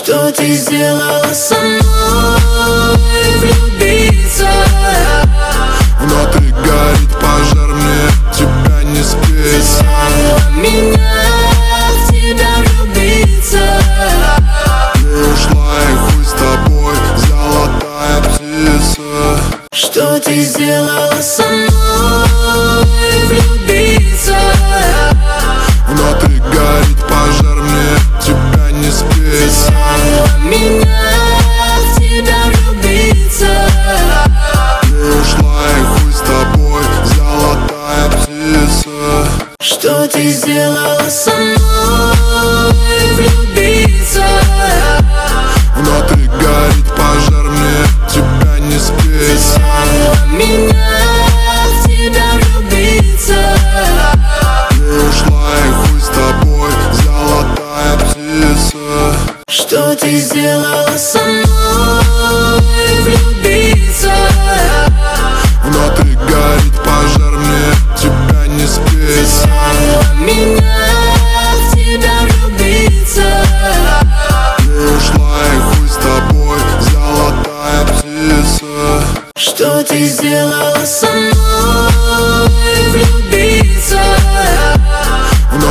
Что ты сделала со мной? Влюбиться. Внутри горит пожар, мне тебя не спеть. Заставила меня в тебя влюбиться. Ты ушла, и хуй с тобой, золотая птица. Что ты сделала со мной? Влюбиться. Внутри горит пожар, мне тебя не спеть. Заставила меня в тебя влюбиться. Ты ушла, и хуй с тобой, золотая птица. Что ты сделала со мной? Влюбиться. Внутри горит пожар, мне тебя не спеть. Заставила меня в тебя влюбиться. Ты ушла, и хуй с тобой, золотая птица. Что ты сделала со мной? Влюбиться. Внутри горит пожар, мне тебя не спеть. Заставила меня в тебя влюбиться. Ты ушла, и хуй с тобой, золотая птица. Что ты сделала со мной?